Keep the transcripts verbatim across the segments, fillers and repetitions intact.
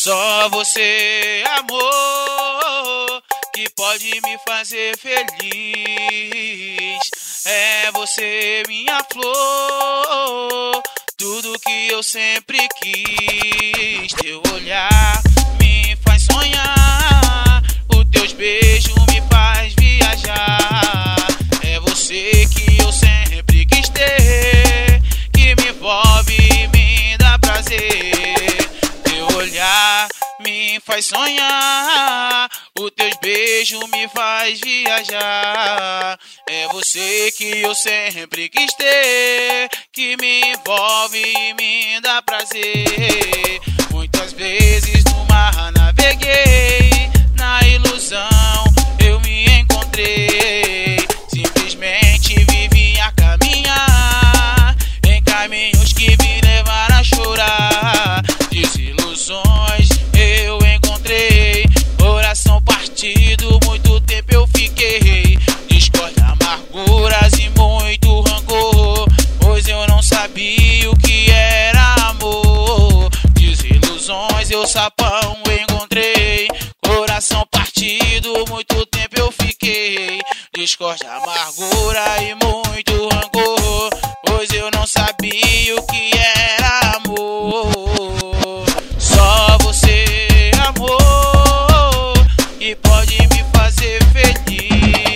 Só você, amor, que pode me fazer feliz. É você, minha flor, tudo que eu sempre quis. Teu olhar me faz sonhar, os teus beijos me faz viajar. É você que eu sempre quis ter, que me envolve e me dá prazer. Teu olhar me faz sonhar, os teus beijos me faz viajar. É você que eu sempre quis ter, que me envolve e me dá prazer. Muitas vezes no mar naveguei, na ilusão eu me encontrei. Simplesmente vivi a caminhar em caminhos que me levaram a chorar. Desilusões eu encontrei, coração partido, muito tempo eu fiquei. Discórdia, amarguras e muito rancor, pois eu não sabia o que era amor. Desilusões eu sapão encontrei, coração partido, muito tempo eu fiquei. Discórdia, amargura e muito rancor, pois eu não sabia o que era amor. Só você, amor, que pode me fazer feliz.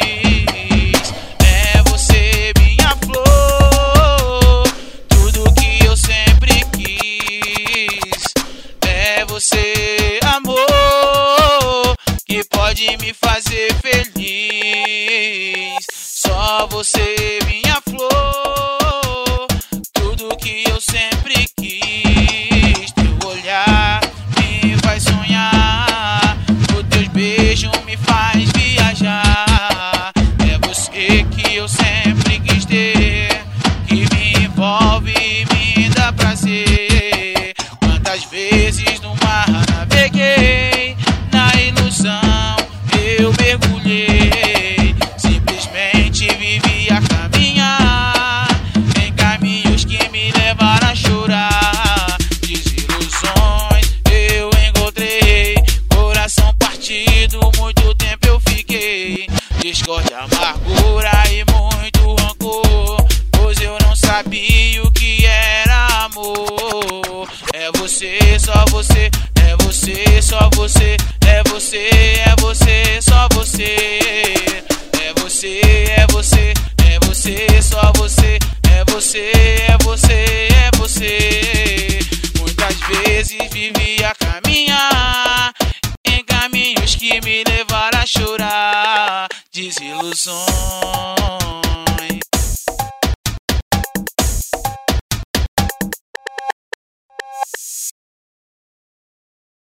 É você, minha flor, tudo que eu sempre quis. É você, amor, que pode me fazer feliz. Só você, minha flor, tudo que eu sempre quis. Teu olhar me faz sonhar, os teus beijos me faz viajar. É você que eu sempre quis ter, que me envolve e me dá prazer. Quantas vezes no mar naveguei, na ilusão eu mergulhei. Simplesmente vivi a caminhar em caminhos que me levaram a chorar. Desilusões eu encontrei, coração partido, muito tempo eu fiquei. Discórdia, amargura e muito rancor, pois eu não sabia o que era amor. É você, só você, é você, só você, é você, é você, só você. É você, é você, é você, só você, é você, é você, é você. Muitas vezes vivi a caminhar em caminhos que me levaram a chorar. Desilusões.